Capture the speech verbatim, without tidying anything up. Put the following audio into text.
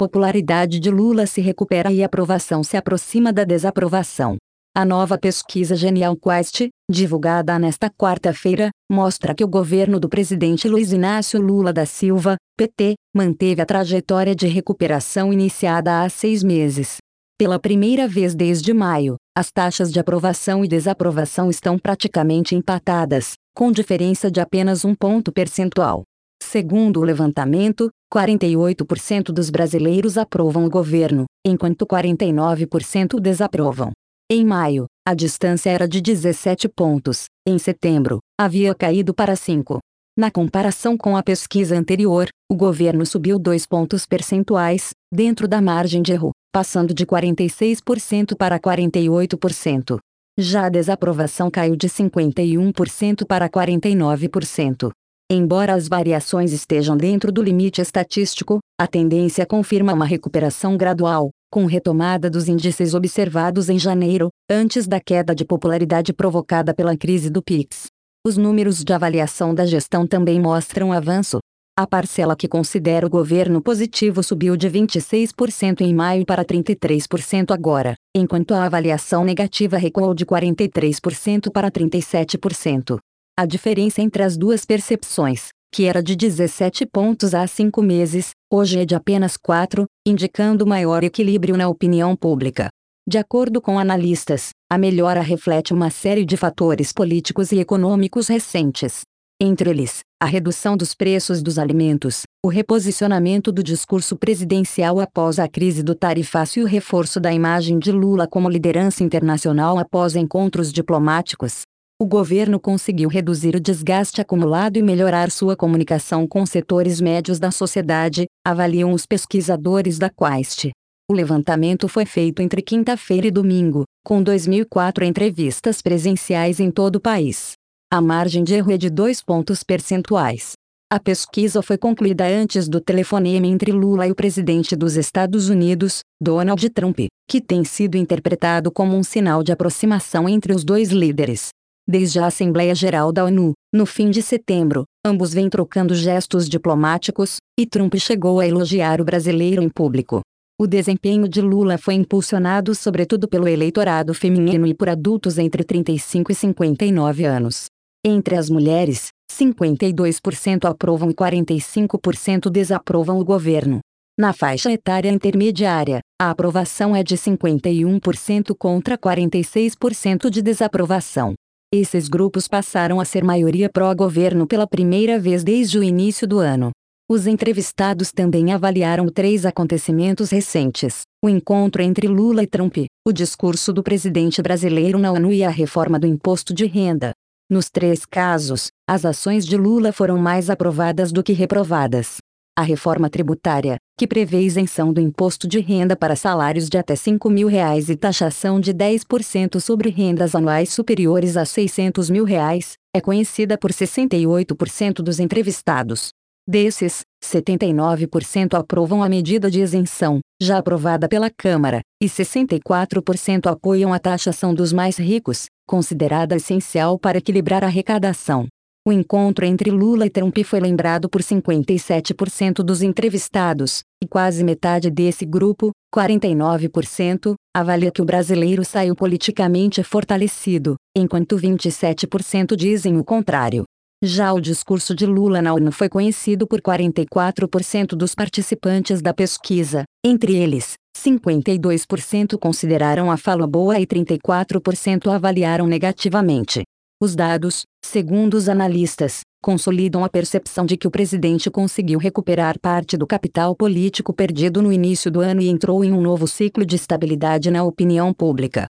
popularidade de Lula se recupera e a aprovação se aproxima da desaprovação. A nova pesquisa Genial Quest, divulgada nesta quarta-feira, mostra que o governo do presidente Luiz Inácio Lula da Silva, P T, manteve a trajetória de recuperação iniciada há seis meses. Pela primeira vez desde maio, as taxas de aprovação e desaprovação estão praticamente empatadas, com diferença de apenas um ponto percentual. Segundo o levantamento, quarenta e oito por cento dos brasileiros aprovam o governo, enquanto quarenta e nove por cento desaprovam. Em maio, a distância era de dezessete pontos, em setembro, havia caído para cinco. Na comparação com a pesquisa anterior, o governo subiu dois pontos percentuais, dentro da margem de erro, passando de quarenta e seis por cento para quarenta e oito por cento. Já a desaprovação caiu de cinquenta e um por cento para quarenta e nove por cento. Embora as variações estejam dentro do limite estatístico, a tendência confirma uma recuperação gradual, com retomada dos índices observados em janeiro, antes da queda de popularidade provocada pela crise do Pix. Os números de avaliação da gestão também mostram avanço. A parcela que considera o governo positivo subiu de vinte e seis por cento em maio para trinta e três por cento agora, enquanto a avaliação negativa recuou de quarenta e três por cento para trinta e sete por cento. A diferença entre as duas percepções, que era de dezessete pontos há cinco meses, hoje é de apenas quatro, indicando maior equilíbrio na opinião pública. De acordo com analistas, a melhora reflete uma série de fatores políticos e econômicos recentes. Entre eles, a redução dos preços dos alimentos, o reposicionamento do discurso presidencial após a crise do tarifaço e o reforço da imagem de Lula como liderança internacional após encontros diplomáticos. O governo conseguiu reduzir o desgaste acumulado e melhorar sua comunicação com setores médios da sociedade, avaliam os pesquisadores da Quest. O levantamento foi feito entre quinta-feira e domingo, com dois mil e quatro entrevistas presenciais em todo o país. A margem de erro é de dois pontos percentuais. A pesquisa foi concluída antes do telefonema entre Lula e o presidente dos Estados Unidos, Donald Trump, que tem sido interpretado como um sinal de aproximação entre os dois líderes. Desde a Assembleia Geral da ONU, no fim de setembro, ambos vêm trocando gestos diplomáticos, e Trump chegou a elogiar o brasileiro em público. O desempenho de Lula foi impulsionado sobretudo pelo eleitorado feminino e por adultos entre trinta e cinco e cinquenta e nove anos. Entre as mulheres, cinquenta e dois por cento aprovam e quarenta e cinco por cento desaprovam o governo. Na faixa etária intermediária, a aprovação é de cinquenta e um por cento contra quarenta e seis por cento de desaprovação. Esses grupos passaram a ser maioria pró-governo pela primeira vez desde o início do ano. Os entrevistados também avaliaram três acontecimentos recentes: o encontro entre Lula e Trump, o discurso do presidente brasileiro na ONU e a reforma do imposto de renda. Nos três casos, as ações de Lula foram mais aprovadas do que reprovadas. A reforma tributária, que prevê isenção do imposto de renda para salários de até cinco mil reais e taxação de dez por cento sobre rendas anuais superiores a seiscentos mil reais, é conhecida por sessenta e oito por cento dos entrevistados. Desses, setenta e nove por cento aprovam a medida de isenção, já aprovada pela Câmara, e sessenta e quatro por cento apoiam a taxação dos mais ricos, considerada essencial para equilibrar a arrecadação. O encontro entre Lula e Trump foi lembrado por cinquenta e sete por cento dos entrevistados, e quase metade desse grupo, quarenta e nove por cento, avalia que o brasileiro saiu politicamente fortalecido, enquanto vinte e sete por cento dizem o contrário. Já o discurso de Lula na ONU foi conhecido por quarenta e quatro por cento dos participantes da pesquisa, entre eles, cinquenta e dois por cento consideraram a fala boa e trinta e quatro por cento avaliaram negativamente. Os dados, segundo os analistas, consolidam a percepção de que o presidente conseguiu recuperar parte do capital político perdido no início do ano e entrou em um novo ciclo de estabilidade na opinião pública.